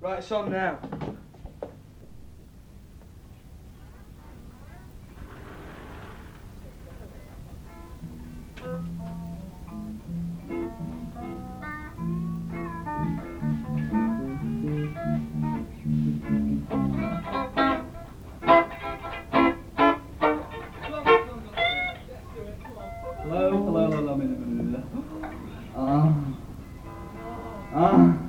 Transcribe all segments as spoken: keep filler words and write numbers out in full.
Right, it's on now. Hello, hello, hello, minute, minute, minute. Ah. Ah.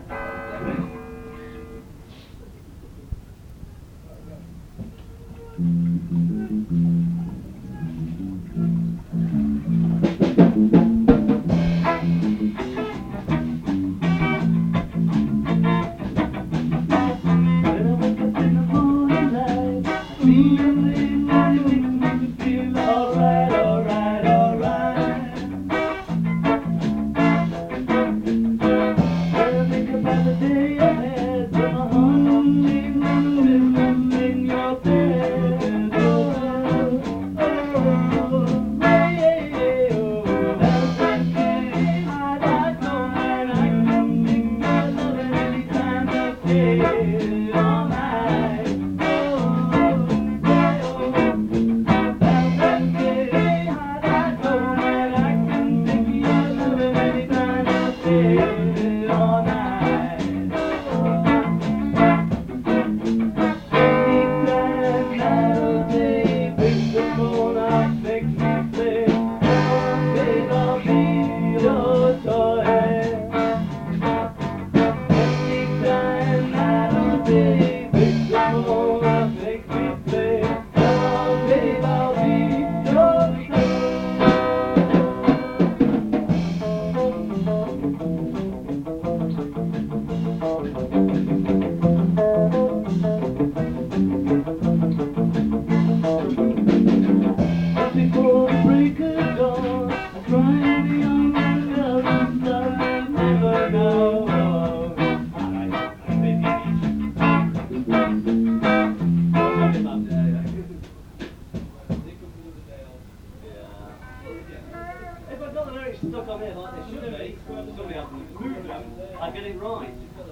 Stuck on here like they should be. Somebody has to move them. I get it right.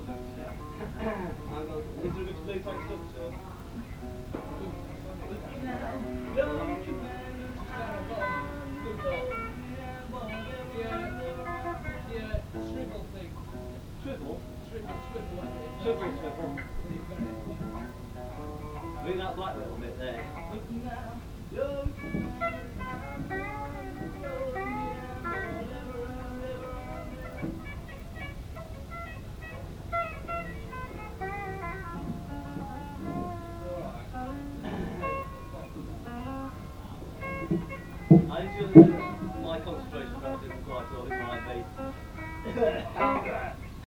Is there a bit of blue text up, sir? Swivel thing. Swivel? Swivel, swivel. Swivel, swivel. Look at that black little bit there. I think my concentration perhaps isn't quite all it might be.